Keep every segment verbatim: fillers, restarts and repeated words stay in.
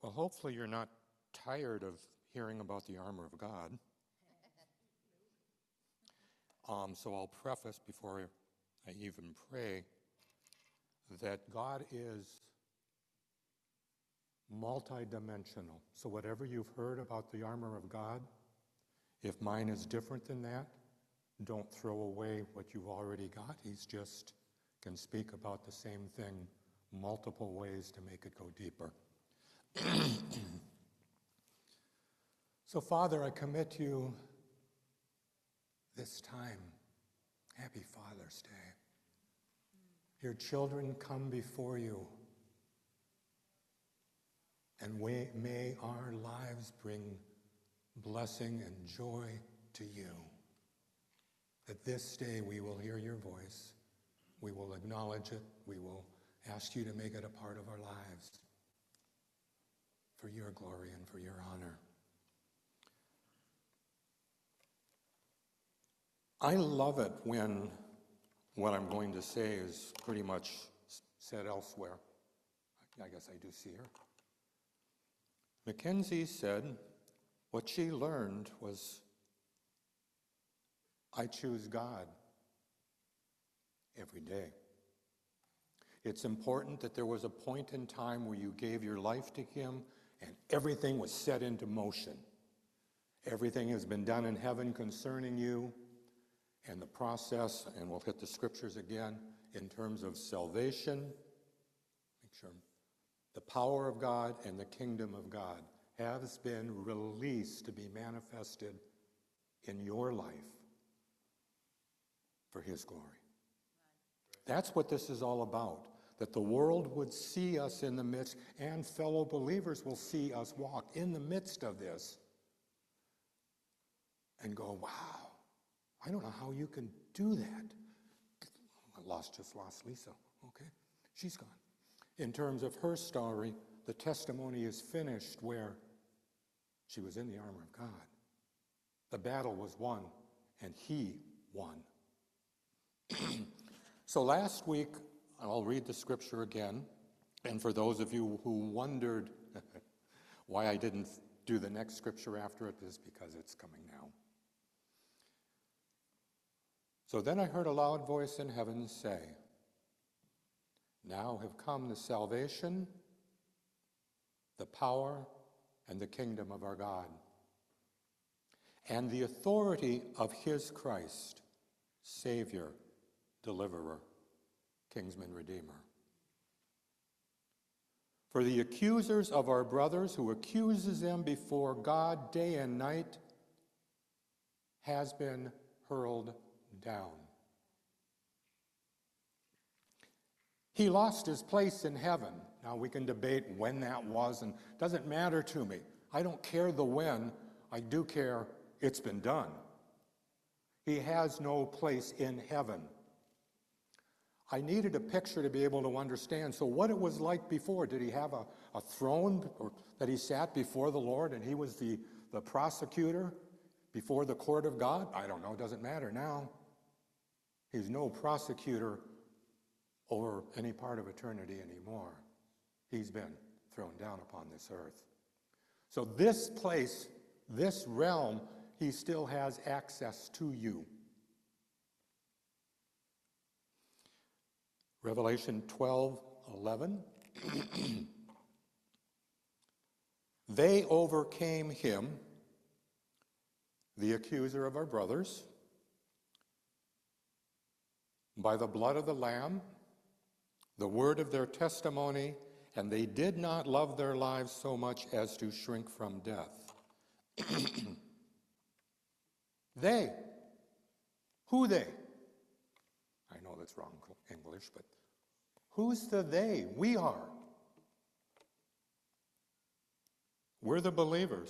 Well, hopefully you're not tired of hearing about the armor of God. Um, so I'll preface before I even pray that God is multidimensional. So whatever you've heard about the armor of God, if mine is different than that, don't throw away what you've already got. He's just can speak about the same thing multiple ways to make it go deeper. So, Father, I commit you this time. Happy Father's Day. Your children come before you, and we, may our lives bring blessing and joy to you. That this day we will hear your voice, we will acknowledge it, we will ask you to make it a part of our lives for your glory and for your honor. I love it when what I'm going to say is pretty much said elsewhere. I guess I do see her. Mackenzie said what she learned was, I choose God every day. It's important that there was a point in time where you gave your life to him and everything was set into motion. Everything has been done in heaven concerning you. And the process, and we'll hit the scriptures again, in terms of salvation, make sure, the power of God and the kingdom of God has been released to be manifested in your life for his glory. That's what this is all about, that the world would see us in the midst, and fellow believers will see us walk in the midst of this and go, wow. I don't know how you can do that. I lost, just lost Lisa. Okay, she's gone. In terms of her story, the testimony is finished where she was in the armor of God. The battle was won, and he won. So last week, I'll read the scripture again, and for those of you who wondered why I didn't do the next scripture after it, is because it's coming now. So then I heard a loud voice in heaven say, now have come the salvation, the power, and the kingdom of our God, and the authority of his Christ, Savior, Deliverer, Kinsman, Redeemer. For the accusers of our brothers, who accuses them before God day and night, has been hurled down. He lost his place in heaven. Now we can debate when that was, and it doesn't matter to me. I don't care the when, I do care it's been done. He has no place in heaven. I needed a picture to be able to understand. So what it was like before, did he have a, a throne or that he sat before the Lord and he was the, the prosecutor before the court of God? I don't know, it doesn't matter now. He's no prosecutor over any part of eternity anymore. He's been thrown down upon this earth. So this place, this realm, he still has access to you. Revelation twelve eleven. They overcame him, the accuser of our brothers, by the blood of the Lamb, the word of their testimony, and they did not love their lives so much as to shrink from death. They. Who they? I know that's wrong English, but who's the they? We are. We're the believers.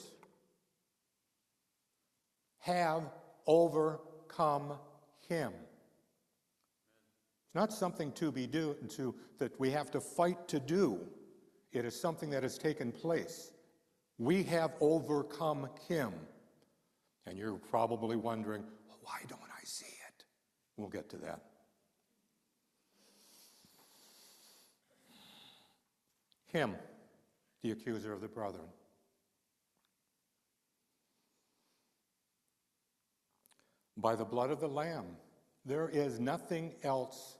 Have overcome him. It's not something to be do to that we have to fight to do. It is something that has taken place. We have overcome him. And you're probably wondering, well, why don't I see it? We'll get to that. Him. the accuser of the brethren. By the blood of the Lamb, there is nothing else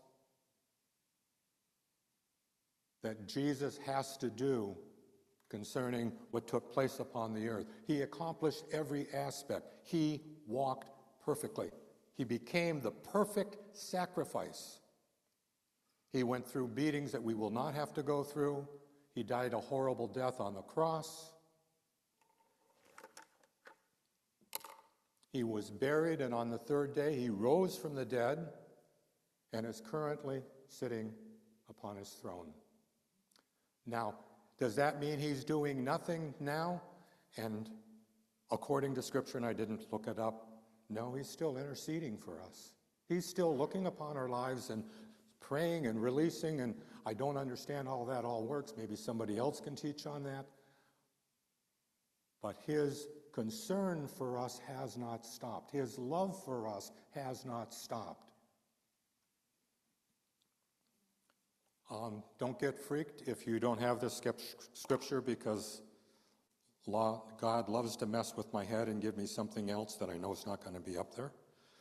that Jesus has to do concerning what took place upon the earth. He accomplished every aspect. He walked perfectly. He became the perfect sacrifice. He went through beatings that we will not have to go through. He died a horrible death on the cross. He was buried, and on the third day he rose from the dead and is currently sitting upon his throne. Now, does that mean he's doing nothing now? And according to Scripture, and I didn't look it up, no, he's still interceding for us. He's still looking upon our lives and praying and releasing, and I don't understand how that all works. Maybe somebody else can teach on that. But his concern for us has not stopped. His love for us has not stopped. Um, don't get freaked if you don't have this scripture, because law, God loves to mess with my head and give me something else that I know is not going to be up there.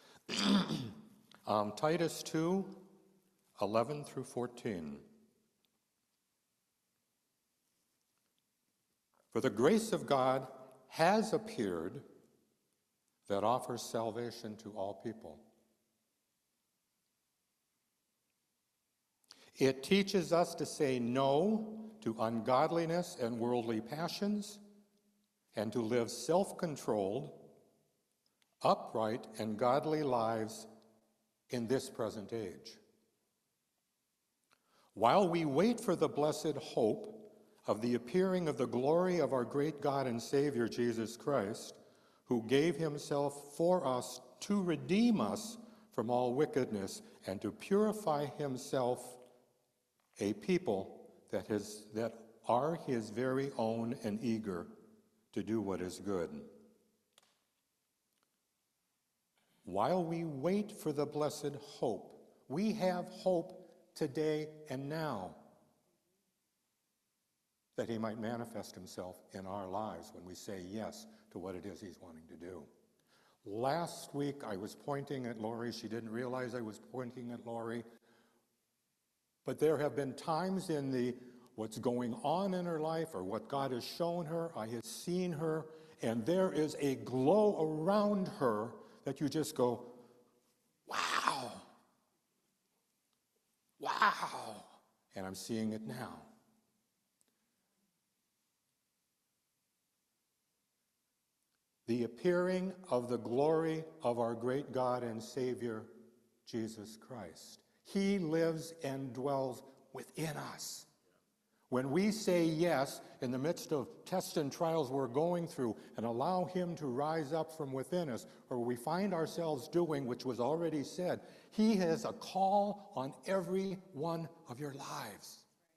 um, Titus two, eleven through fourteen. For the grace of God has appeared that offers salvation to all people. It teaches us to say no to ungodliness and worldly passions, and to live self-controlled, upright, and godly lives in this present age. While we wait for the blessed hope of the appearing of the glory of our great God and Savior, Jesus Christ, who gave himself for us to redeem us from all wickedness and to purify himself a people that, is, that are his very own and eager to do what is good. While we wait for the blessed hope, we have hope today and now that he might manifest himself in our lives when we say yes to what it is he's wanting to do. Last week I was pointing at Lori. She didn't realize I was pointing at Lori. But there have been times in the what's going on in her life or what God has shown her, I have seen her, and there is a glow around her that you just go, wow, wow, and I'm seeing it now. The appearing of the glory of our great God and Savior, Jesus Christ. He lives and dwells within us. When we say yes in the midst of tests and trials we're going through and allow him to rise up from within us, or we find ourselves doing, which was already said, he has a call on every one of your lives.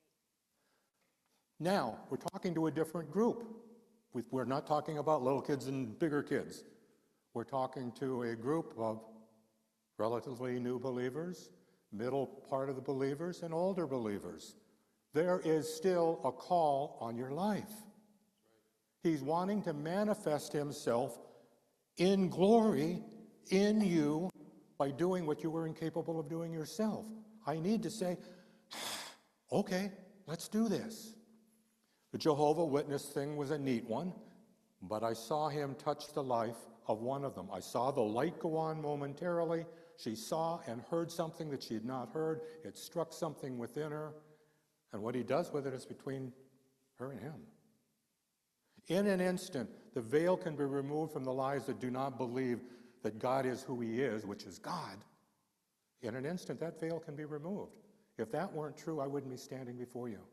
Now, we're talking to a different group. We're not talking about little kids and bigger kids. We're talking to a group of relatively new believers, middle part of the believers, and older believers. There is still a call on your life. He's wanting to manifest himself in glory in you by doing what you were incapable of doing yourself. I need to say, okay, let's do this. The Jehovah Witness thing was a neat one, but I saw him touch the life of one of them. I saw the light go on momentarily. She saw and heard something that she had not heard. It struck something within her. And what he does with it is between her and him. In an instant, the veil can be removed from the lives that do not believe that God is who he is, which is God. In an instant, that veil can be removed. If that weren't true, I wouldn't be standing before you.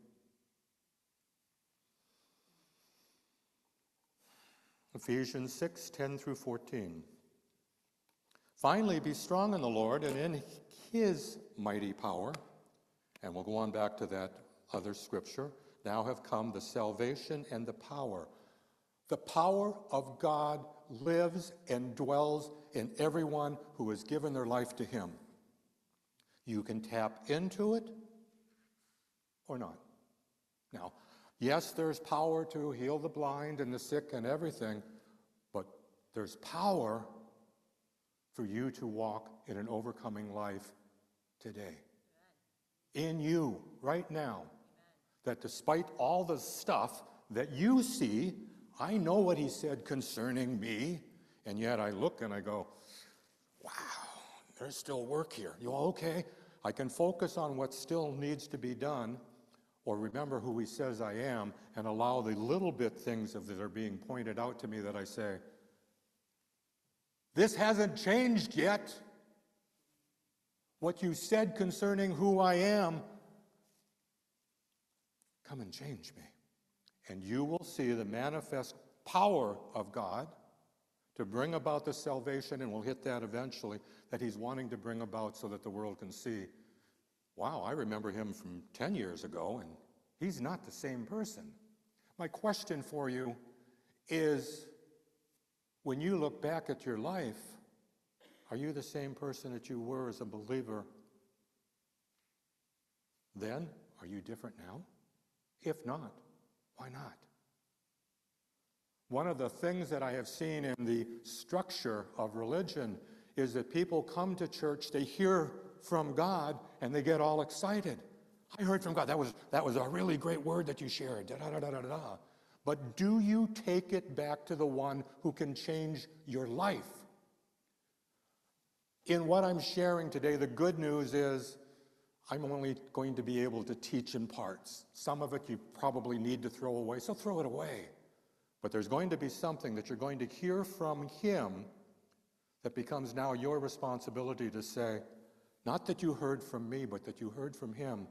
Ephesians six, ten through fourteen. Finally, be strong in the Lord and in his mighty power. And we'll go on back to that other scripture. Now have come the salvation and the power. The power of God lives and dwells in everyone who has given their life to him. You can tap into it or not. Now, Yes, there's power to heal the blind and the sick and everything, but there's power for you to walk in an overcoming life today. In you, right now. That despite all the stuff that you see, I know what he said concerning me, and yet I look and I go, wow, there's still work here. You all okay? I can focus on what still needs to be done, or remember who he says I am, and allow the little bit things that are being pointed out to me that I say, this hasn't changed yet. What you said concerning who I am, come and change me. And you will see the manifest power of God to bring about the salvation, and we'll hit that eventually, that he's wanting to bring about so that the world can see, wow, I remember him from ten years ago, and he's not the same person. My question for you is, when you look back at your life, are you the same person that you were as a believer then? Are you different now? If not, why not? One of the things that I have seen in the structure of religion is that people come to church, they hear from God, and they get all excited. I heard from God. That was, that was a really great word that you shared. Da, da, da, da, da, da. But do you take it back to the one who can change your life? In what I'm sharing today, the good news is I'm only going to be able to teach in parts. Some of it you probably need to throw away, so throw it away. But there's going to be something that you're going to hear from him that becomes now your responsibility to say, not that you heard from me, but that you heard from him.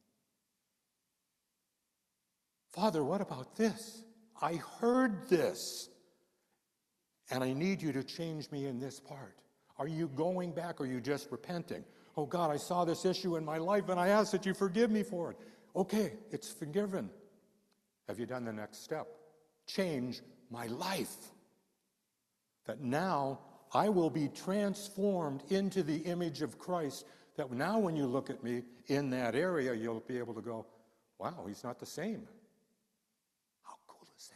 Father, what about this? I heard this, and I need you to change me in this part. Are you going back, or are you just repenting? Oh God, I saw this issue in my life, and I ask that you forgive me for it. Okay, it's forgiven. Have you done the next step? Change my life. That now I will be transformed into the image of Christ, that now when you look at me in that area, you'll be able to go, wow, he's not the same. How cool is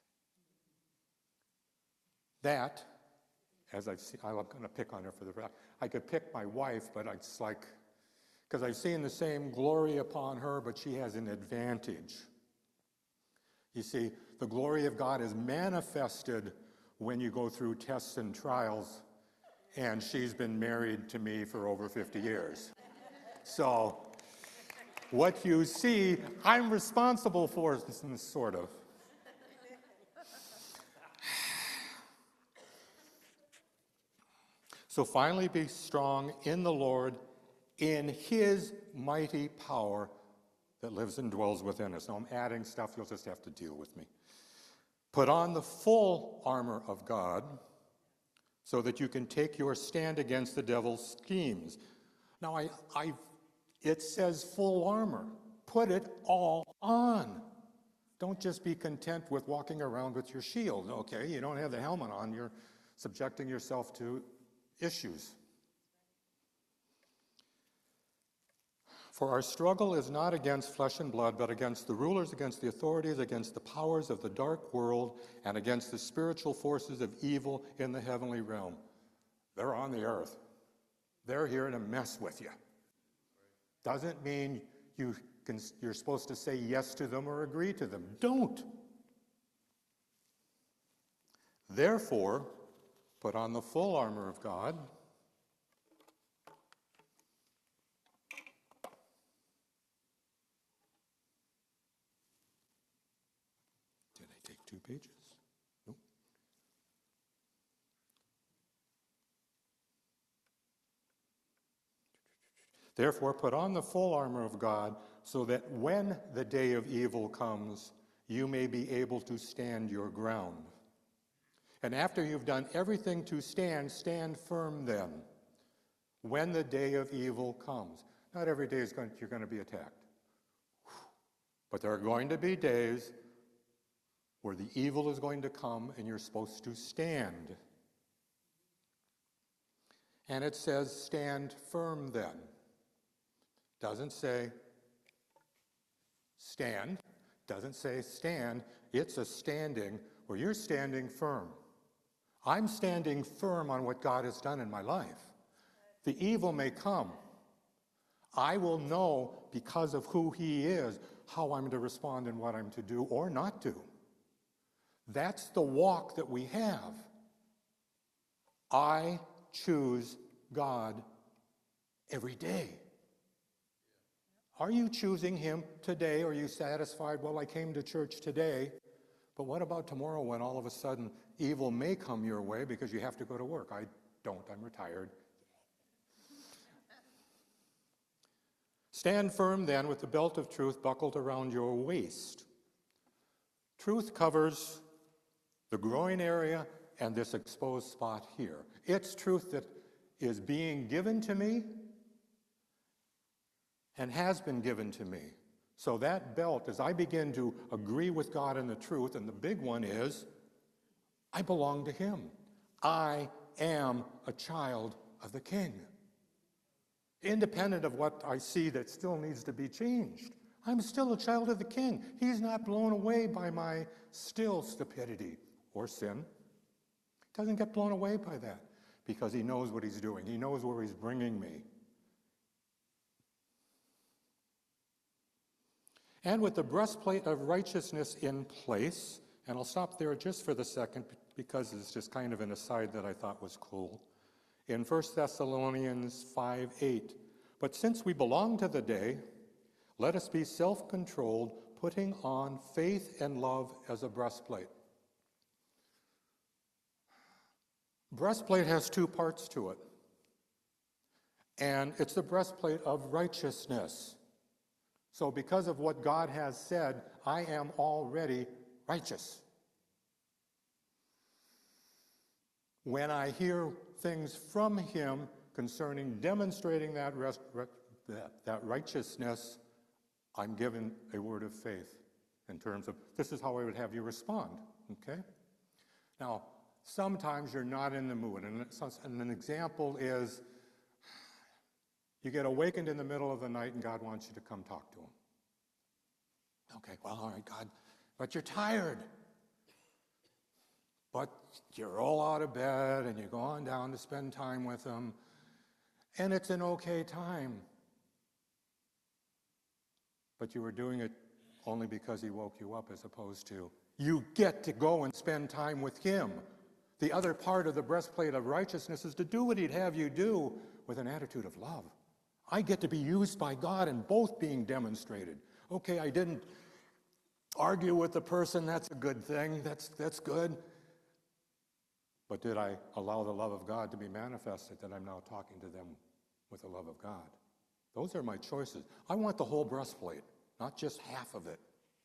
that? That, as I've seen, I'm going to pick on her for the, I could pick my wife, but it's like, because I've seen the same glory upon her, but she has an advantage. You see, the glory of God is manifested when you go through tests and trials, and she's been married to me for over fifty years. So what you see, I'm responsible for, sort of. So finally be strong in the Lord, in his mighty power that lives and dwells within us. Now I'm adding stuff, you'll just have to deal with me. Put on the full armor of God so that you can take your stand against the devil's schemes. Now I, I, it says full armor. Put it all on. Don't just be content with walking around with your shield. Okay, you don't have the helmet on, you're subjecting yourself to issues. For our struggle is not against flesh and blood, but against the rulers, against the authorities, against the powers of the dark world, and against the spiritual forces of evil in the heavenly realm. They're on the earth. They're here to mess with you. Doesn't mean you can, you're supposed to say yes to them or agree to them. Don't. Therefore, put on the full armor of God, two pages. Nope. Therefore, put on the full armor of God, so that when the day of evil comes, you may be able to stand your ground. And after you've done everything to stand, stand firm then, when the day of evil comes. Not every day is going, you're going to be attacked. But there are going to be days where the evil is going to come and you're supposed to stand. And it says, stand firm then. Doesn't say stand. doesn't say stand. It's a standing where you're standing firm. I'm standing firm on what God has done in my life. The evil may come. I will know, because of who he is, how I'm to respond and what I'm to do or not do. That's the walk that we have. I choose God every day. Are you choosing him today? Are you satisfied? Well, I came to church today, but what about tomorrow when all of a sudden evil may come your way because you have to go to work? I don't. I'm retired. Stand firm then with the belt of truth buckled around your waist. Truth covers the groin area and this exposed spot here. It's truth that is being given to me and has been given to me. So that belt, as I begin to agree with God in the truth, and the big one is, I belong to him. I am a child of the King. Independent of what I see that still needs to be changed, I'm still a child of the King. He's not blown away by my still stupidity or sin. Doesn't get blown away by that because he knows what he's doing. He knows where he's bringing me. And with the breastplate of righteousness in place, and I'll stop there just for the second because it's just kind of an aside that I thought was cool. In First Thessalonians five eight, but since we belong to the day, let us be self-controlled, putting on faith and love as a breastplate. Breastplate has two parts to it. And it's the breastplate of righteousness. So because of what God has said, I am already righteous. When I hear things from him concerning demonstrating that, rest, that, that righteousness, I'm given a word of faith in terms of, this is how I would have you respond, okay? Now, sometimes you're not in the mood, and, and an example is, you get awakened in the middle of the night and God wants you to come talk to him. Okay, well, all right, God, but you're tired. But you roll out of bed and you go on down to spend time with him, and it's an okay time. But you were doing it only because he woke you up, as opposed to you get to go and spend time with him. The other part of the breastplate of righteousness is to do what he'd have you do with an attitude of love. I get to be used by God and both being demonstrated. Okay, I didn't argue with the person, that's a good thing, that's, that's good. But did I allow the love of God to be manifested, that I'm now talking to them with the love of God? Those are my choices. I want the whole breastplate, not just half of it.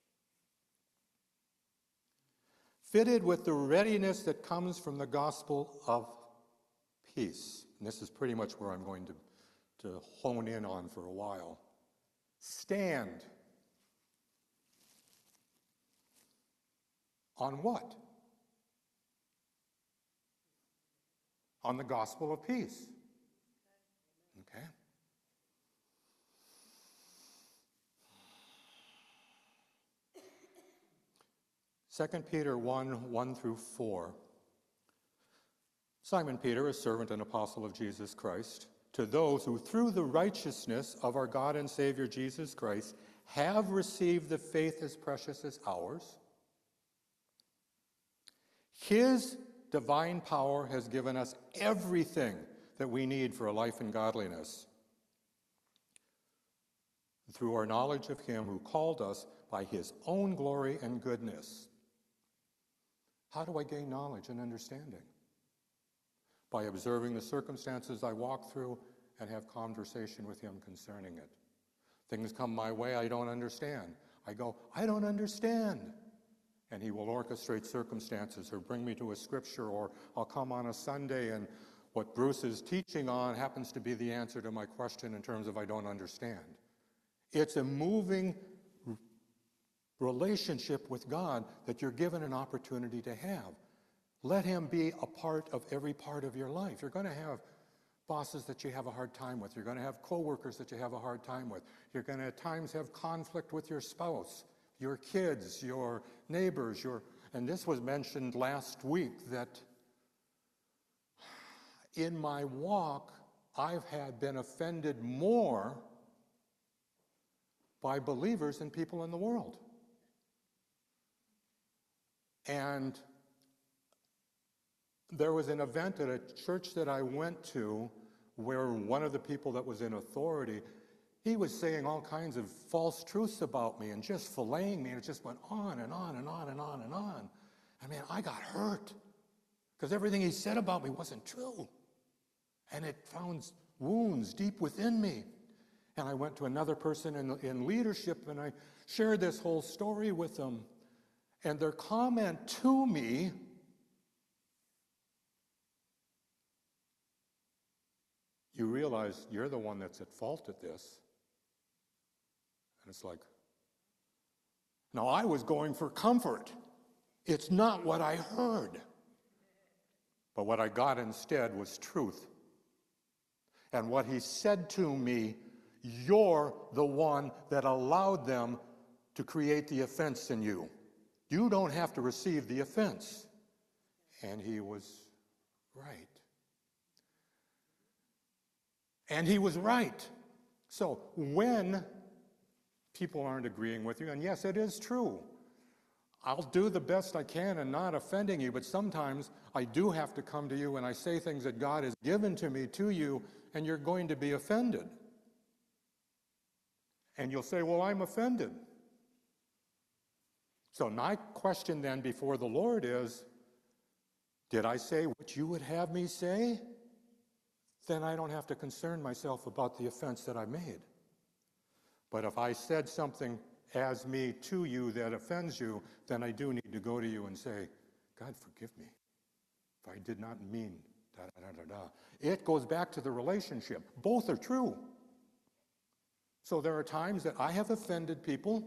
Fitted with the readiness that comes from the gospel of peace. And this is pretty much where I'm going to, to hone in on for a while. Stand. On what? On the gospel of peace. Okay? Second Peter one, one through four. Simon Peter, a servant and apostle of Jesus Christ, to those who through the righteousness of our God and Savior Jesus Christ have received the faith as precious as ours. His divine power has given us everything that we need for a life in godliness through our knowledge of him who called us by his own glory and goodness. How do I gain knowledge and understanding? By observing the circumstances I walk through and have conversation with him concerning it. Things come my way I don't understand. I go, I don't understand. And he will orchestrate circumstances or bring me to a scripture, or I'll come on a Sunday and what Bruce is teaching on happens to be the answer to my question in terms of I don't understand. It's a moving relationship with God that you're given an opportunity to have. Let him be a part of every part of your life. You're going to have bosses that you have a hard time with. You're going to have coworkers that you have a hard time with. You're going to at times have conflict with your spouse. your kids, your neighbors, your, and this was mentioned last week, that in my walk, I've had been offended more by believers than people in the world. And there was an event at a church that I went to where one of the people that was in authority, he was saying all kinds of false truths about me and just filleting me, and it just went on and on and on and on and on. I mean, I got hurt because everything he said about me wasn't true. And it found wounds deep within me. And I went to another person in, in leadership, and I shared this whole story with them. And their comment to me, you realize you're the one that's at fault at this. And it's like, no, I was going for comfort. It's not what I heard. But what I got instead was truth. And what he said to me, you're the one that allowed them to create the offense in you. You don't have to receive the offense. And he was right. And he was right. So when people aren't agreeing with you, and yes, it is true, I'll do the best I can in not offending you, but sometimes I do have to come to you and I say things that God has given to me to you, and you're going to be offended. And you'll say, well, I'm offended. So my question then before the Lord is, did I say what you would have me say? Then I don't have to concern myself about the offense that I made. But if I said something as me to you that offends you, then I do need to go to you and say, God, forgive me if I did not mean da da da da da. It goes back to the relationship. Both are true. So there are times that I have offended people,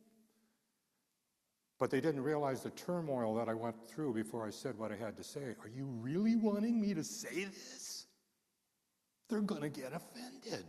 but they didn't realize the turmoil that I went through before I said what I had to say. Are you really wanting me to say this? They're going to get offended.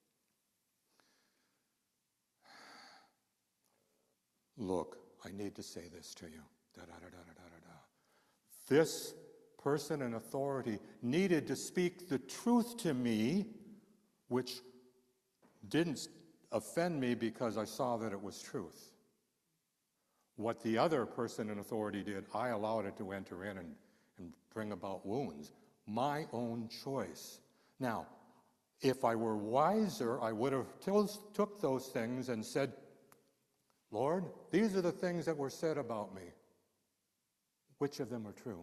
Look, I need to say this to you. Da, da, da, da, da, da, da. This person in authority needed to speak the truth to me, which didn't offend me because I saw that it was truth. What the other person in authority did, I allowed it to enter in and, and bring about wounds. My own choice. Now, if I were wiser, I would have took those things and said, Lord, these are the things that were said about me. Which of them are true?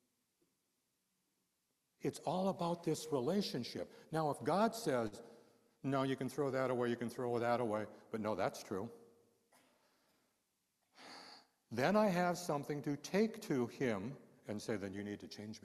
It's all about this relationship. Now, if God says, no, you can throw that away, you can throw that away, but no, that's true, then I have something to take to him and say, then you need to change me.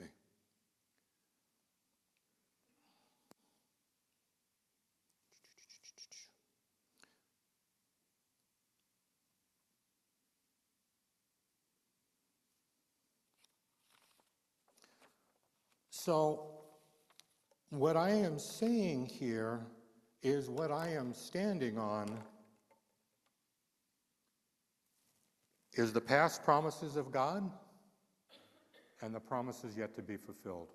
So, what I am saying here is what I am standing on is the past promises of God and the promises yet to be fulfilled.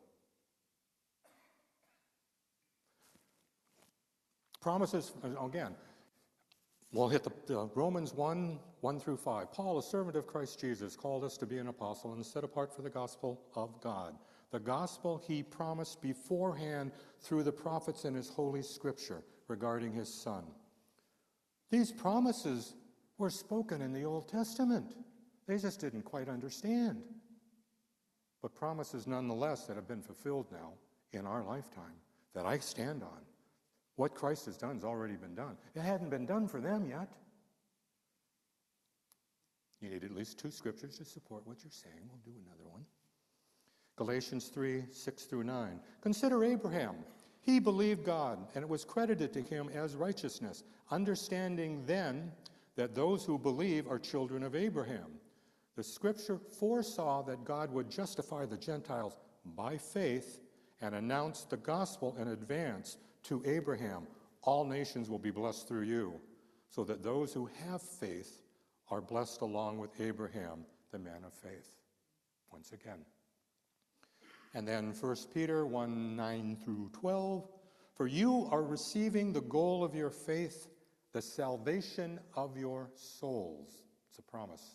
Promises, again, we'll hit the, the Romans one, one through five. Paul, a servant of Christ Jesus, called us to be an apostle and set apart for the gospel of God. The gospel he promised beforehand through the prophets in his holy scripture regarding his son. These promises were spoken in the Old Testament. They just didn't quite understand. But promises nonetheless that have been fulfilled now in our lifetime that I stand on. What Christ has done has already been done. It hadn't been done for them yet. You need at least two scriptures to support what you're saying. We'll do another one. Galatians three, six through nine. Consider Abraham. He believed God, and it was credited to him as righteousness, understanding then that those who believe are children of Abraham. The scripture foresaw that God would justify the Gentiles by faith and announce the gospel in advance to Abraham. All nations will be blessed through you, so that those who have faith are blessed along with Abraham, the man of faith. Once again. And then First Peter one, nine through twelve. For you are receiving the goal of your faith, the salvation of your souls. It's a promise.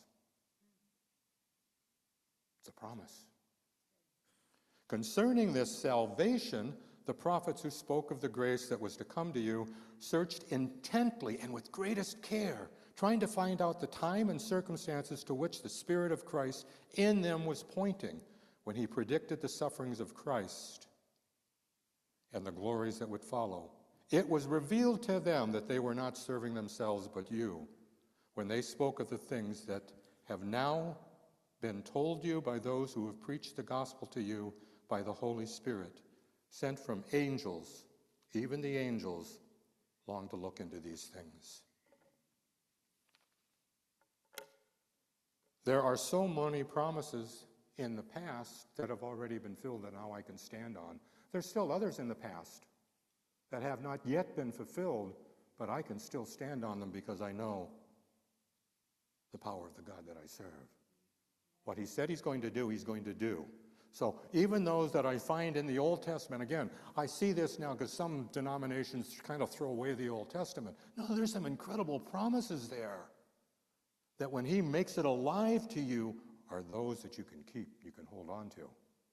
It's a promise. Concerning this salvation, the prophets who spoke of the grace that was to come to you searched intently and with greatest care, trying to find out the time and circumstances to which the Spirit of Christ in them was pointing when he predicted the sufferings of Christ and the glories that would follow. It was revealed to them that they were not serving themselves but you, when they spoke of the things that have now been told you by those who have preached the gospel to you by the Holy Spirit, sent from angels. Even the angels long to look into these things. There are so many promises in the past that have already been filled that now I can stand on. There's still others in the past that have not yet been fulfilled, but I can still stand on them because I know the power of the God that I serve. What he said he's going to do, he's going to do. So even those that I find in the Old Testament, again, I see this now because some denominations kind of throw away the Old Testament. No, there's some incredible promises there that when he makes it alive to you are those that you can keep, you can hold on to.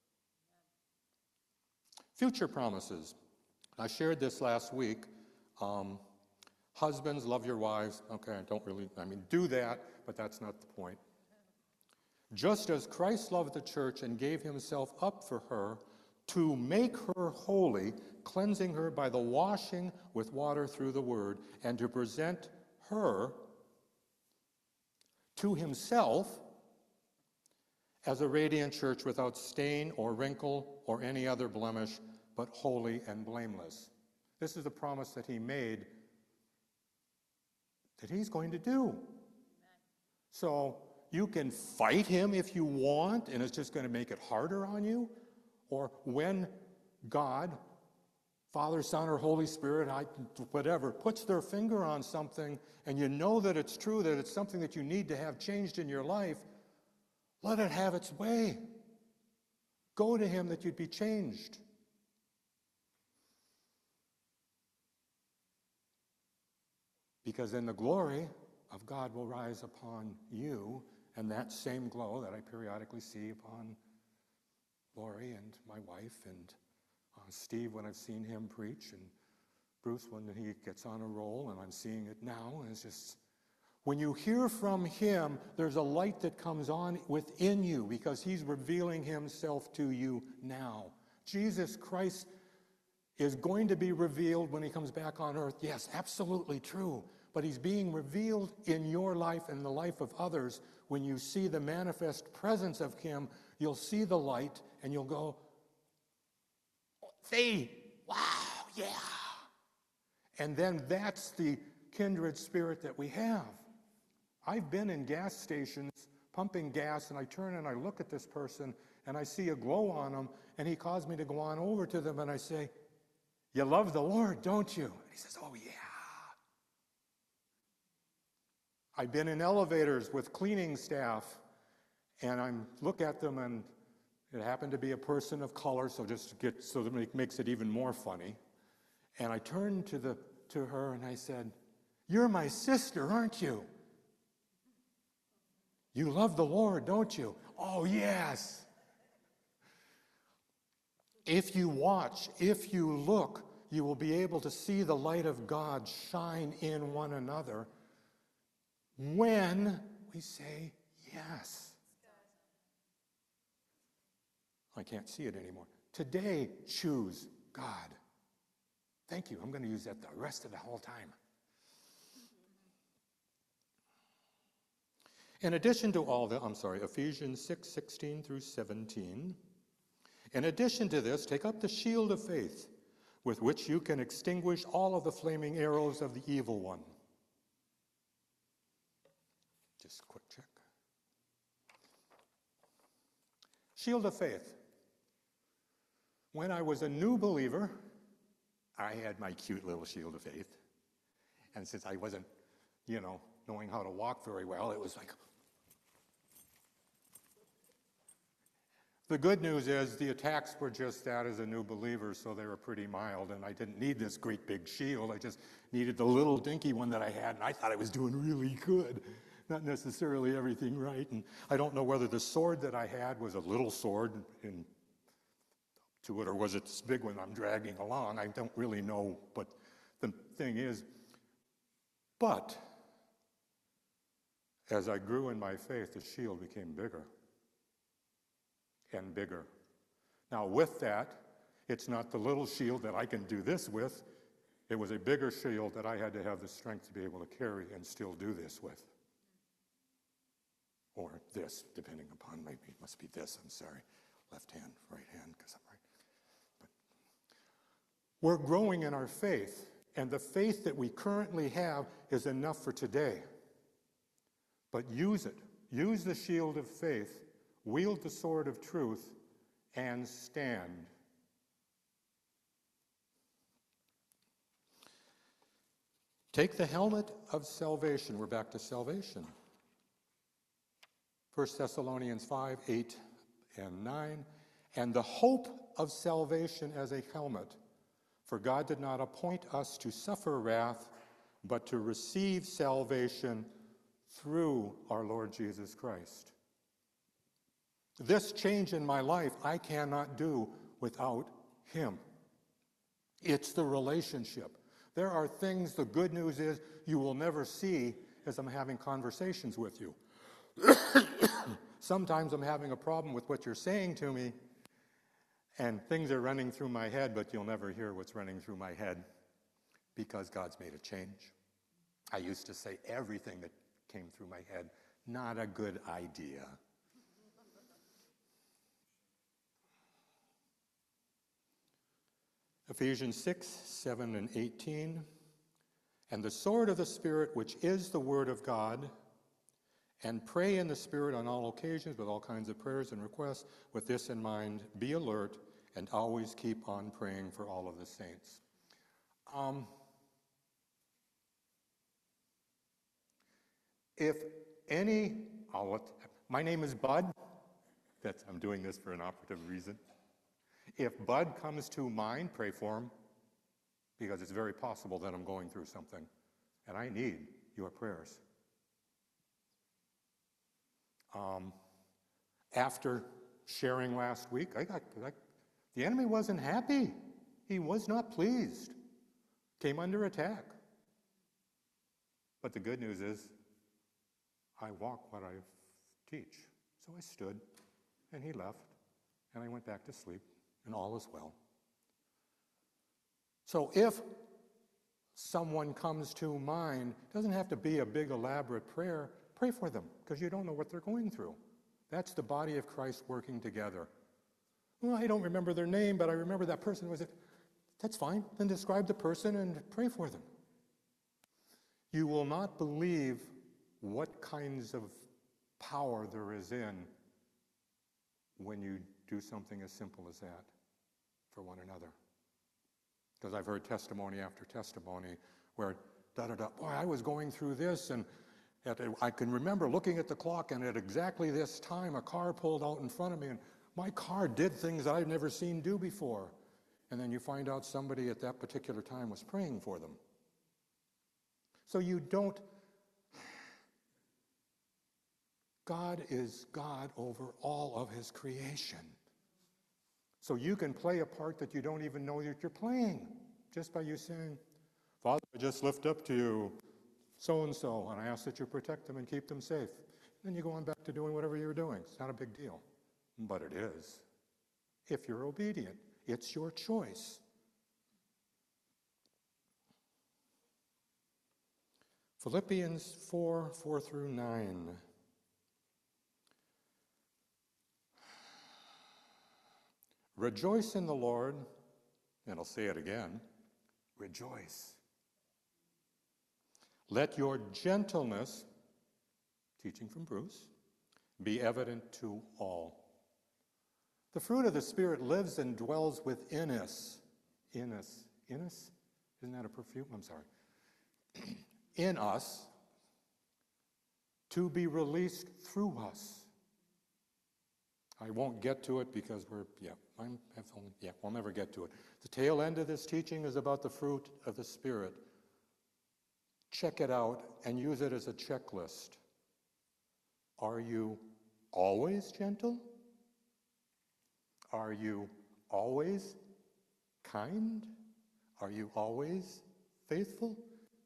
Future promises. I shared this last week. Um, husbands, love your wives. Okay, I don't really, I mean, do that, but that's not the point. Just as Christ loved the church and gave himself up for her to make her holy, cleansing her by the washing with water through the word, and to present her to himself as a radiant church without stain or wrinkle or any other blemish, but holy and blameless. This is the promise that he made that he's going to do. Amen. So you can fight him if you want, and it's just going to make it harder on you. Or when God, Father, Son, or Holy Spirit, I, whatever, puts their finger on something, and you know that it's true, that it's something that you need to have changed in your life, let it have its way. Go to him that you'd be changed. Because then the glory of God will rise upon you, and that same glow that I periodically see upon Lori and my wife and uh, Steve when I've seen him preach, and Bruce when he gets on a roll, and I'm seeing it now, and it's just, when you hear from him, there's a light that comes on within you because he's revealing himself to you now. Jesus Christ is going to be revealed when he comes back on earth. Yes, absolutely true. But he's being revealed in your life and the life of others. When you see the manifest presence of him, you'll see the light and you'll go, see, wow, yeah. And then that's the kindred spirit that we have. I've been in gas stations pumping gas, and I turn and I look at this person and I see a glow on them, and he calls me to go on over to them, and I say, you love the Lord, don't you? And he says, oh yeah. I've been in elevators with cleaning staff, and I look at them, and it happened to be a person of color, so just to get so that it makes it even more funny. And I turned to the to her and I said, you're my sister, aren't you? You love the Lord, don't you? Oh, yes. If you watch, if you look, you will be able to see the light of God shine in one another when we say yes. I can't see it anymore. Today, choose God. Thank you. I'm going to use that the rest of the whole time. In addition to all the, I'm sorry, Ephesians six, sixteen through seventeen. In addition to this, take up the shield of faith, with which you can extinguish all of the flaming arrows of the evil one. Just a quick check. Shield of faith. When I was a new believer, I had my cute little shield of faith. And since I wasn't, you know, knowing how to walk very well. It was like... The good news is the attacks were just that as a new believer, so they were pretty mild, and I didn't need this great big shield. I just needed the little dinky one that I had, and I thought I was doing really good. Not necessarily everything right, and I don't know whether the sword that I had was a little sword in, to it, or was it this big one I'm dragging along. I don't really know, but the thing is, but as I grew in my faith, the shield became bigger and bigger. Now with that, it's not the little shield that I can do this with. It was a bigger shield that I had to have the strength to be able to carry and still do this with. Or this, depending upon, maybe it must be this, I'm sorry. Left hand, right hand, because I'm right. But we're growing in our faith, and the faith that we currently have is enough for today. But use it. Use the shield of faith. Wield the sword of truth and stand. Take the helmet of salvation. We're back to salvation. First Thessalonians five, eight, and nine. And the hope of salvation as a helmet. For God did not appoint us to suffer wrath, but to receive salvation through our Lord Jesus Christ. This change in my life I cannot do without Him. It's the relationship. There are things, the good news is, you will never see as I'm having conversations with you. Sometimes I'm having a problem with what you're saying to me, and things are running through my head, but you'll never hear what's running through my head because God's made a change. I used to say everything that came through my head, not a good idea. Ephesians six, seven, and eighteen. And the sword of the Spirit, which is the word of God, and pray in the Spirit on all occasions with all kinds of prayers and requests. With this in mind, be alert and always keep on praying for all of the saints. Um, if any, I'll let, my name is Bud. That's, I'm doing this for an operative reason. If Bud comes to mind, pray for him, because it's very possible that I'm going through something, and I need your prayers. Um, after sharing last week, I got, I, the enemy wasn't happy. He was not pleased. Came under attack. But the good news is, I walk what I teach. So I stood, and he left, and I went back to sleep, and all is well. So if someone comes to mind, it doesn't have to be a big elaborate prayer. Pray for them, because you don't know what they're going through. That's the body of Christ working together. Well, I don't remember their name, but I remember that person was it. That's fine. Then describe the person and pray for them. You will not believe what kinds of power there is in when you do something as simple as that for one another. Because I've heard testimony after testimony where da-da-da, boy, I was going through this, and at a, I can remember looking at the clock, and at exactly this time, a car pulled out in front of me, and my car did things that I've never seen do before. And then you find out somebody at that particular time was praying for them. So you don't... God is God over all of his creation. So you can play a part that you don't even know that you're playing, just by you saying, Father, I just lift up to you so-and-so, and I ask that you protect them and keep them safe. Then you go on back to doing whatever you're doing. It's not a big deal. But it is. If you're obedient, it's your choice. Philippians four, four through nine. Rejoice in the Lord, and I'll say it again, rejoice. Let your gentleness, teaching from Bruce, be evident to all. The fruit of the Spirit lives and dwells within us. In us. In us? Isn't that a perfume? I'm sorry. In us. to be released through us. I won't get to it because we're, yeah, I'm, I've only, yeah, we'll never get to it. The tail end of this teaching is about the fruit of the Spirit. Check it out and use it as a checklist. Are you always gentle? Are you always kind? Are you always faithful?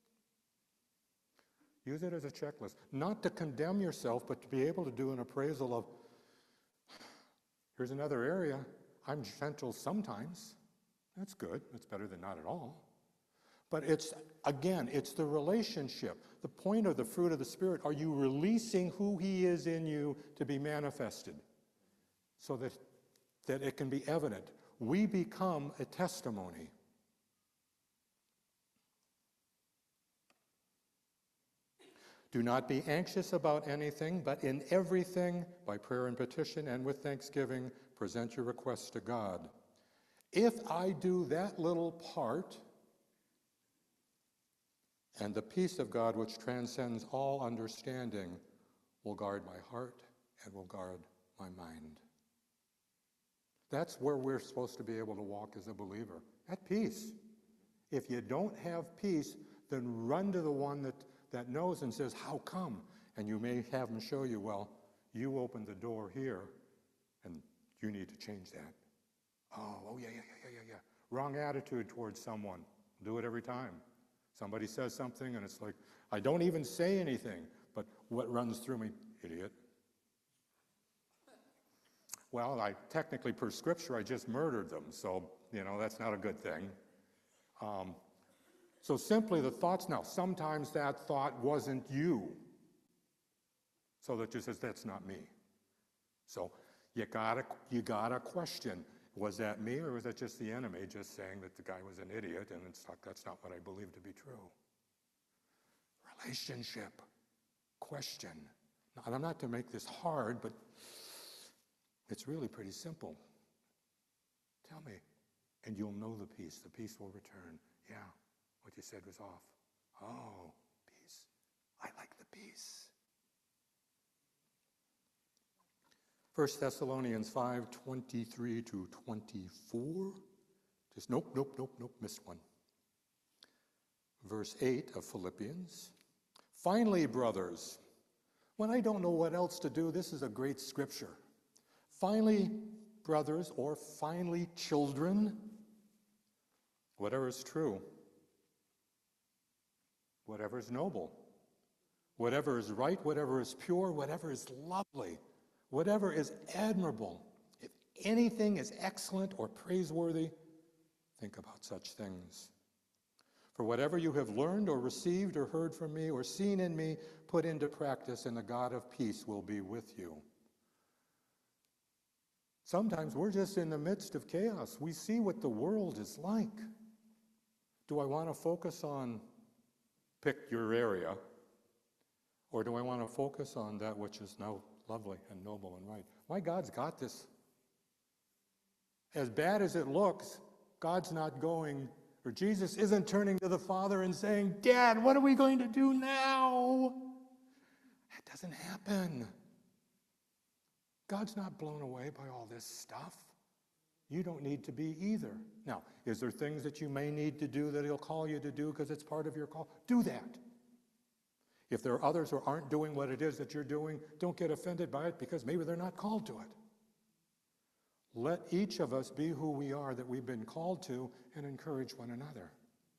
Use it as a checklist. Not to condemn yourself, but to be able to do an appraisal of, here's another area. I'm gentle sometimes. That's good. That's better than not at all. But it's, again, it's the relationship. The point of the fruit of the Spirit, are you releasing who He is in you to be manifested so that, that it can be evident? We become a testimony. Do not be anxious about anything, but in everything, by prayer and petition and with thanksgiving, present your requests to God. If I do that little part, and the peace of God, which transcends all understanding, will guard my heart and will guard my mind. That's where we're supposed to be able to walk as a believer, at peace. If you don't have peace, then run to the one that, that knows and says, how come? And you may have him show you, well, you opened the door here, and you need to change that. Oh, oh yeah, yeah, yeah, yeah, yeah, yeah. Wrong attitude towards someone. Do it every time. Somebody says something, and it's like, I don't even say anything, but what runs through me, idiot. Well, I technically, per Scripture, I just murdered them, so, you know, that's not a good thing. Um, so simply the thoughts, now, sometimes that thought wasn't you. So that just says, that's not me. So you gotta, you gotta question, was that me, or was that just the enemy just saying that the guy was an idiot, and it's not, that's not what I believe to be true? Relationship. Question. Now, and I'm not to make this hard, but it's really pretty simple. Tell me, and you'll know the peace. The peace will return. Yeah, what you said was off. Oh, peace. I like the peace. First Thessalonians five, twenty-three to twenty-four. Just nope, nope, nope, nope, missed one. Verse eight of Philippians. Finally, brothers, when I don't know what else to do, this is a great scripture. Finally, brothers, or finally, children, whatever is true, whatever is noble, whatever is right, whatever is pure, whatever is lovely, whatever is admirable, if anything is excellent or praiseworthy, think about such things. For whatever you have learned or received or heard from me or seen in me, put into practice, and the God of peace will be with you. Sometimes we're just in the midst of chaos. We see what the world is like. Do I want to focus on, pick your area, or do I want to focus on that which is now lovely and noble and right? My God's got this. As bad as it looks, God's not going, or Jesus isn't turning to the Father and saying, Dad, what are we going to do now? That doesn't happen. God's not blown away by all this stuff. You don't need to be either. Now, is there things that you may need to do that He'll call you to do because it's part of your call? Do that. If there are others who aren't doing what it is that you're doing, don't get offended by it because maybe they're not called to it. Let each of us be who we are that we've been called to and encourage one another.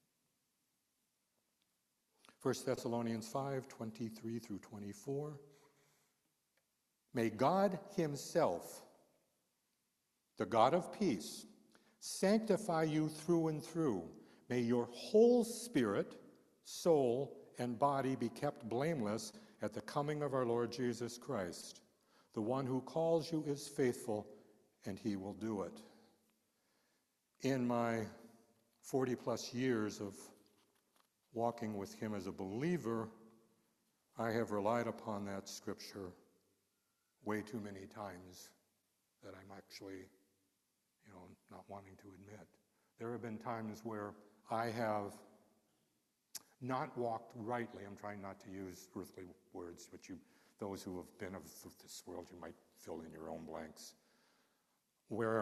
First Thessalonians five, twenty-three through twenty-four. May God Himself, the God of peace, sanctify you through and through. May your whole spirit, soul, and body be kept blameless at the coming of our Lord Jesus Christ. The one who calls you is faithful, and He will do it. In my forty plus years of walking with Him as a believer, I have relied upon that scripture way too many times that I'm actually, you know, not wanting to admit. There have been times where I have not walked rightly. I'm trying not to use earthly words, but you, those who have been of this world, you might fill in your own blanks, where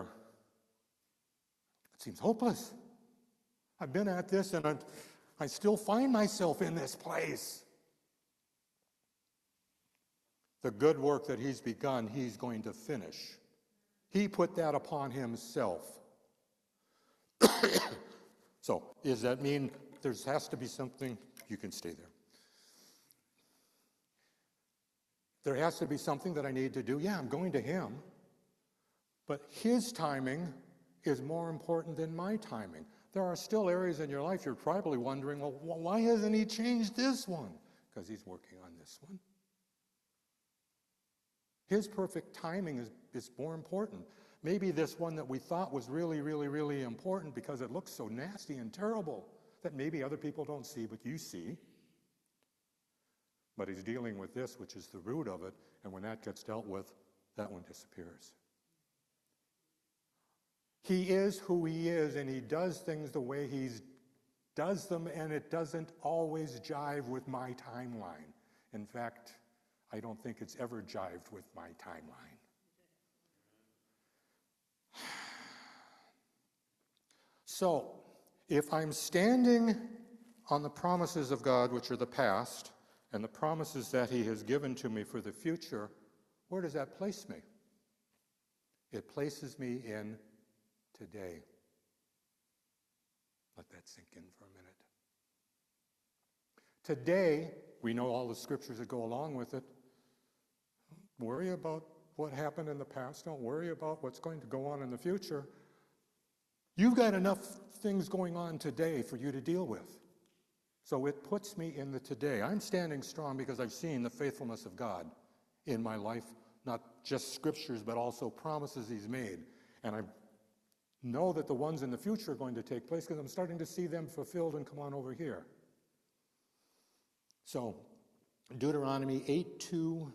it seems hopeless. I've been at this and I, I still find myself in this place. The good work that he's begun, he's going to finish. He put that upon himself. So, does that mean there has to be something? You can stay there. There has to be something that I need to do. Yeah, I'm going to him. But his timing is more important than my timing. There are still areas in your life you're probably wondering, well, why hasn't he changed this one? Because he's working on this one. His perfect timing is, is more important. Maybe this one that we thought was really, really, really important because it looks so nasty and terrible that maybe other people don't see, but you see. But he's dealing with this, which is the root of it, and when that gets dealt with, that one disappears. He is who he is, and he does things the way he does them, and it doesn't always jive with my timeline. In fact, I don't think it's ever jived with my timeline. So, if I'm standing on the promises of God, which are the past, and the promises that he has given to me for the future, where does that place me? It places me in today. Let that sink in for a minute. Today, we know all the scriptures that go along with it. Don't worry about what happened in the past. Don't worry about what's going to go on in the future. You've got enough things going on today for you to deal with. So it puts me in the today. I'm standing strong because I've seen the faithfulness of God in my life, not just scriptures, but also promises he's made. And I know that the ones in the future are going to take place because I'm starting to see them fulfilled and come on over here. So, Deuteronomy eight two.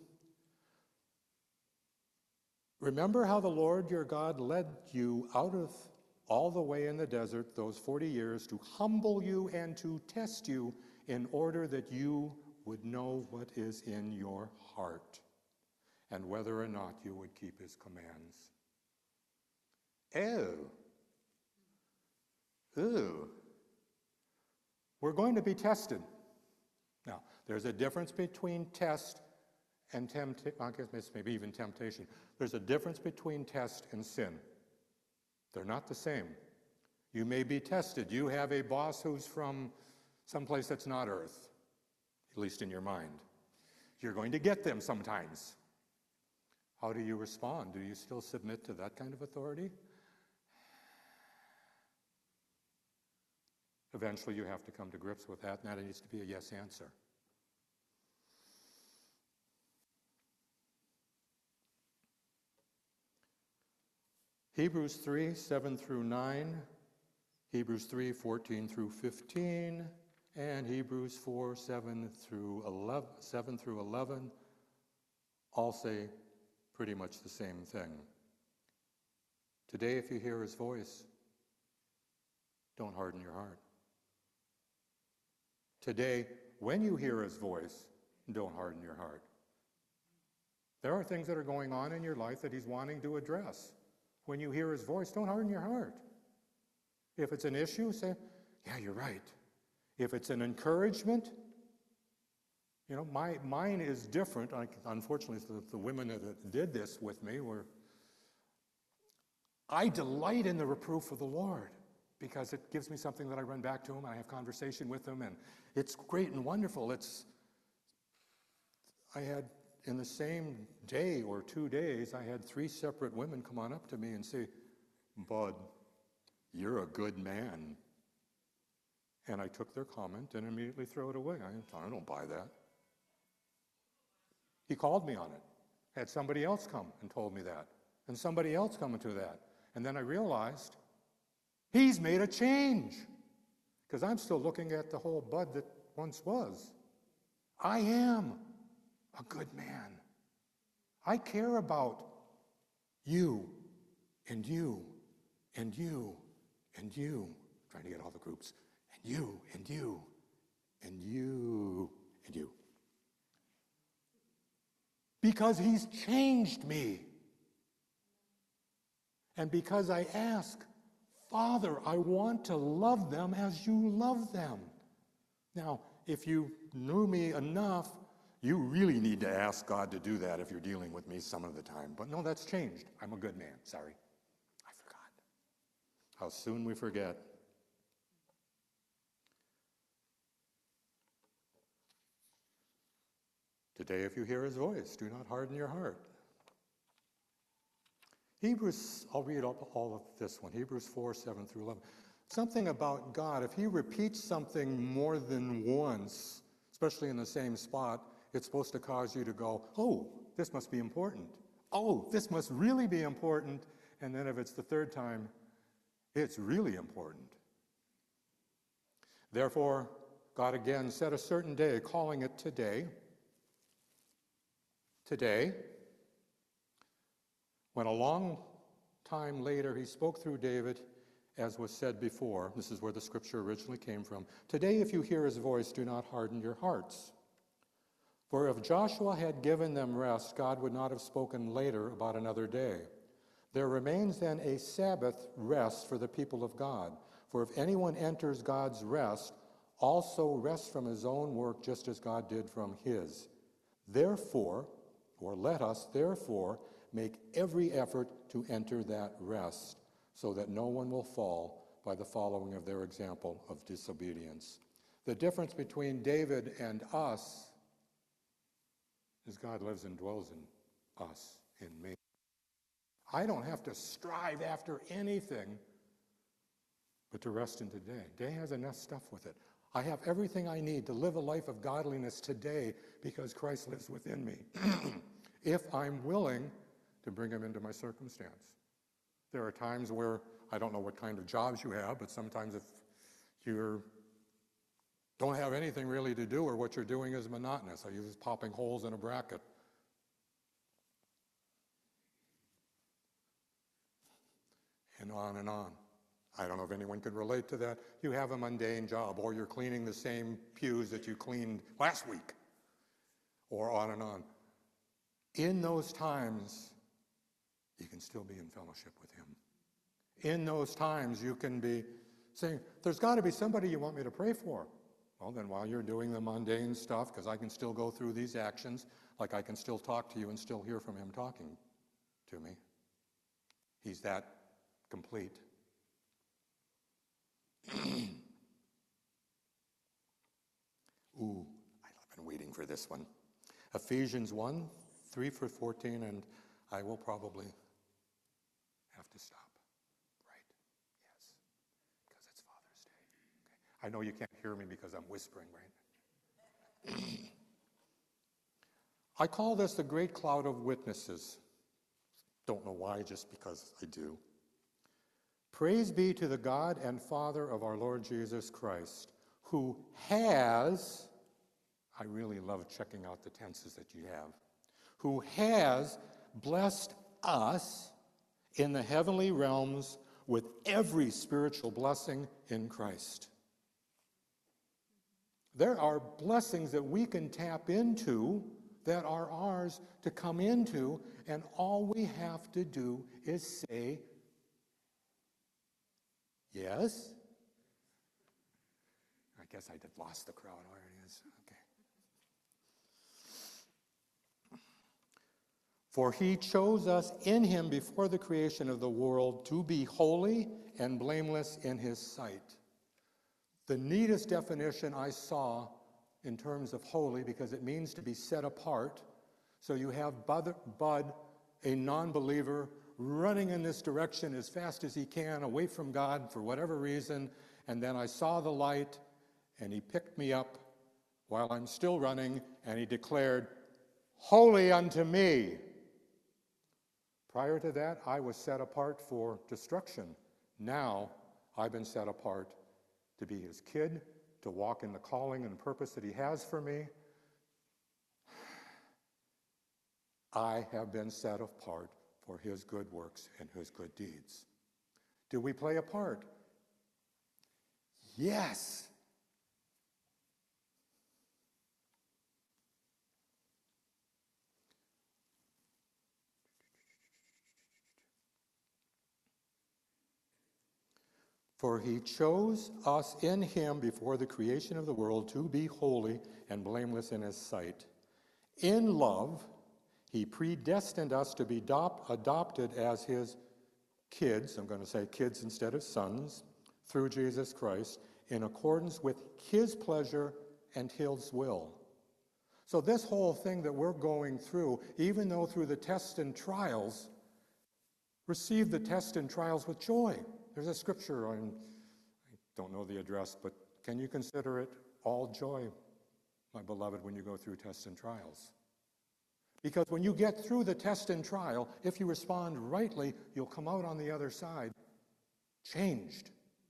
Remember how the Lord your God led you out of all the way in the desert those forty years to humble you and to test you in order that you would know what is in your heart and whether or not you would keep his commands. Oh. Ooh. We're going to be tested. Now, there's a difference between test and temptation. I guess maybe even temptation. There's a difference between test and sin. They're not the same. You may be tested. You have a boss who's from someplace that's not earth, at least in your mind. You're going to get them sometimes. How do you respond? Do you still submit to that kind of authority? Eventually you have to come to grips with that, and that needs to be a yes answer. Hebrews three, seven through nine, Hebrews three, fourteen through fifteen, and Hebrews four, seven through eleven, seven through eleven all say pretty much the same thing. Today, if you hear his voice, don't harden your heart. Today, when you hear his voice, don't harden your heart. There are things that are going on in your life that he's wanting to address. When you hear his voice, don't harden your heart. If it's an issue, say, yeah, you're right. If it's an encouragement, you know, my mine is different. I, unfortunately, the, the women that did this with me were, I delight in the reproof of the Lord because it gives me something that I run back to him and I have conversation with him, and it's great and wonderful. It's, I had, in the same day or two days, I had three separate women come on up to me and say, Bud, you're a good man. And I took their comment and immediately threw it away. I, I don't buy that. He called me on it. Had somebody else come and told me that. And somebody else coming to that. And then I realized he's made a change. Because I'm still looking at the whole Bud that once was. I am a good man. I care about you and you and you and you. I'm trying to get all the groups. And you and you and you and you. because he's changed me. And because I ask, Father, I want to love them as you love them. Now, if you knew me enough, you really need to ask God to do that if you're dealing with me some of the time. But no, that's changed. I'm a good man. Sorry. I forgot. How soon we forget. Today, if you hear his voice, do not harden your heart. Hebrews, I'll read all, all of this one, Hebrews four, seven through eleven. Something about God, if he repeats something more than once, especially in the same spot, it's supposed to cause you to go, oh, this must be important. Oh, this must really be important. And then if it's the third time, it's really important. Therefore, God again set a certain day, calling it today. Today, when a long time later he spoke through David, as was said before, this is where the scripture originally came from, today if you hear his voice, do not harden your hearts. For if Joshua had given them rest, God would not have spoken later about another day. There remains then a Sabbath rest for the people of God. For if anyone enters God's rest, also rests from his own work just as God did from his. Therefore, or let us therefore make every effort to enter that rest, so that no one will fall by the following of their example of disobedience. The difference between David and us is God lives and dwells in us, in me. I don't have to strive after anything but to rest in today. Day has enough stuff with it. I have everything I need to live a life of godliness today because Christ lives within me. If I'm willing to bring him into my circumstance. There are times where I don't know what kind of jobs you have, but sometimes if you don't have anything really to do or what you're doing is monotonous, I use popping holes in a bracket. And on and on. I don't know if anyone could relate to that. You have a mundane job, or you're cleaning the same pews that you cleaned last week, or on and on. In those times, you can still be in fellowship with him. In those times, you can be saying, there's got to be somebody you want me to pray for. Well, then while you're doing the mundane stuff, because I can still go through these actions, like I can still talk to you and still hear from him talking to me. He's that complete. Ooh, I've been waiting for this one. Ephesians one, three for fourteen, and I will probably have to stop. Right? Yes. Because it's Father's Day. Okay. I know you can't hear me because I'm whispering, right? I call this the great cloud of witnesses. Don't know why, just because I do. Praise be to the God and Father of our Lord Jesus Christ, who has, I really love checking out the tenses that you have, who has blessed us in the heavenly realms with every spiritual blessing in Christ. There are blessings that we can tap into that are ours to come into, and all we have to do is say, yes? I guess I did lost the crowd already. Okay. For he chose us in him before the creation of the world to be holy and blameless in his sight. The neatest definition I saw in terms of holy, because it means to be set apart. So you have Bud, Bud, a non-believer, running in this direction as fast as he can, away from God for whatever reason, and then I saw the light, and he picked me up while I'm still running, and he declared, "Holy unto me." Prior to that, I was set apart for destruction. Now, I've been set apart to be his kid, to walk in the calling and purpose that he has for me. I have been set apart for his good works and his good deeds. Do we play a part? Yes. For he chose us in him before the creation of the world to be holy and blameless in his sight. In love, he predestined us to be adop- adopted as his kids, I'm going to say kids instead of sons, through Jesus Christ, in accordance with his pleasure and his will. So this whole thing that we're going through, even though through the tests and trials, receive the tests and trials with joy. There's a scripture on, I don't know the address, but can you consider it all joy, my beloved, when you go through tests and trials? Because when you get through the test and trial, if you respond rightly, you'll come out on the other side changed.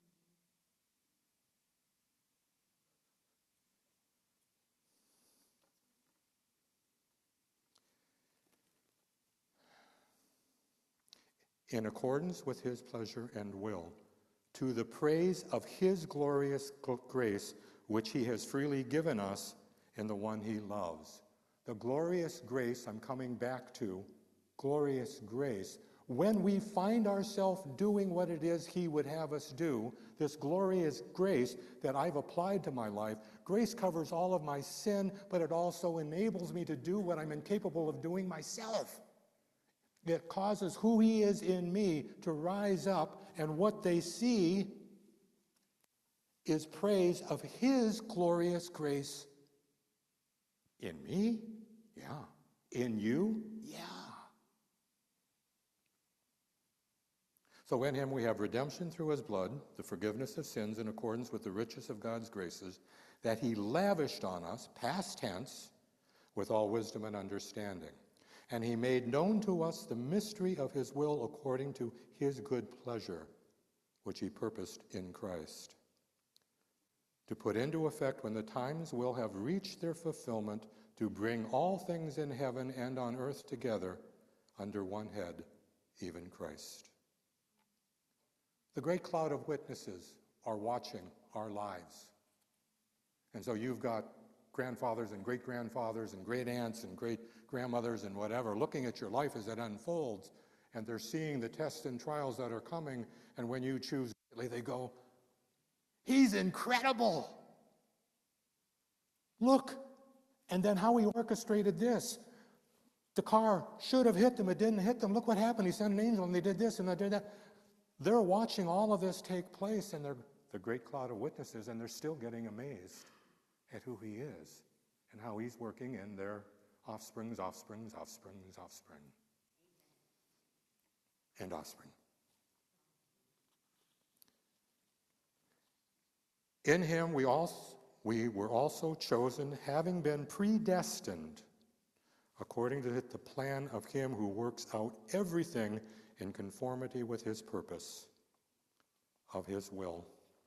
In accordance with his pleasure and will, to the praise of his glorious grace, which he has freely given us in the one he loves. The glorious grace I'm coming back to, glorious grace, when we find ourselves doing what it is he would have us do, this glorious grace that I've applied to my life, grace covers all of my sin, but it also enables me to do what I'm incapable of doing myself. It causes who he is in me to rise up, and what they see is praise of his glorious grace in me? Yeah. In you? Yeah. So in him we have redemption through his blood, the forgiveness of sins in accordance with the riches of God's graces, that he lavished on us, past tense, with all wisdom and understanding. And he made known to us the mystery of his will according to his good pleasure, which he purposed in Christ, to put into effect when the times will have reached their fulfillment, to bring all things in heaven and on earth together under one head, even Christ. The great cloud of witnesses are watching our lives. And so you've got grandfathers and great-grandfathers and great-aunts and great-grandmothers and whatever looking at your life as it unfolds, and they're seeing the tests and trials that are coming, and when you choose, they go, he's incredible. Look, and then how he orchestrated this. The car should have hit them, it didn't hit them. Look what happened, he sent an angel and they did this and they did that. They're watching all of this take place, and they're the great cloud of witnesses, and they're still getting amazed at who he is and how he's working in their offsprings, offsprings, offsprings, offspring, and offspring. In him we also we were also chosen, having been predestined according to the plan of him who works out everything in conformity with his purpose of his will,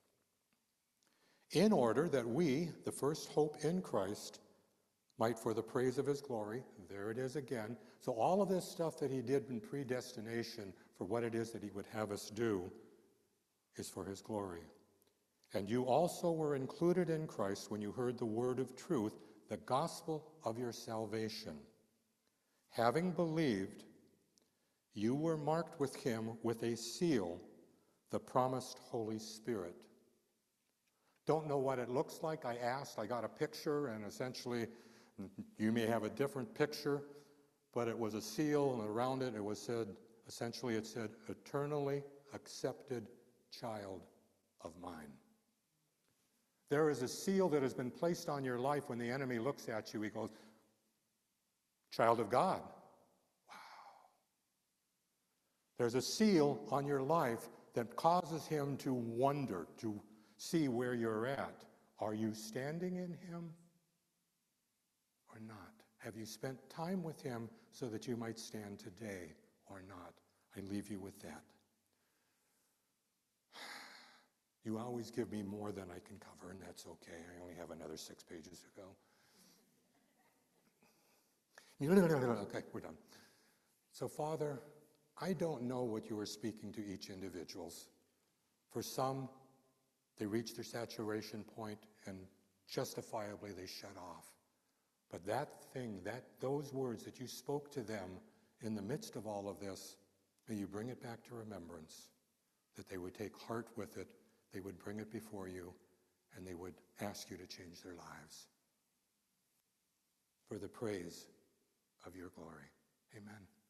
in order that we, the first hope in Christ, might for the praise of his glory, there it is again. So all of this stuff that he did in predestination for what it is that he would have us do is for his glory. And you also were included in Christ when you heard the word of truth, the gospel of your salvation. Having believed, you were marked with him with a seal, the promised Holy Spirit. Don't know what it looks like. I asked, I got a picture, and essentially you may have a different picture, but it was a seal, and around it it was said, essentially it said, eternally accepted child of mine. There is a seal that has been placed on your life. When the enemy looks at you, he goes, child of God. Wow. There's a seal on your life that causes him to wonder, to see where you're at. Are you standing in him or not? Have you spent time with him so that you might stand today or not? I leave you with that. You always give me more than I can cover, and that's okay. I only have another six pages to go. Okay, we're done. So, Father, I don't know what you are speaking to each individual's. For some, they reach their saturation point, and justifiably they shut off. But that thing, that those words that you spoke to them in the midst of all of this, may you bring it back to remembrance, that they would take heart with it they would bring it before you, and they would ask you to change their lives for the praise of your glory. Amen.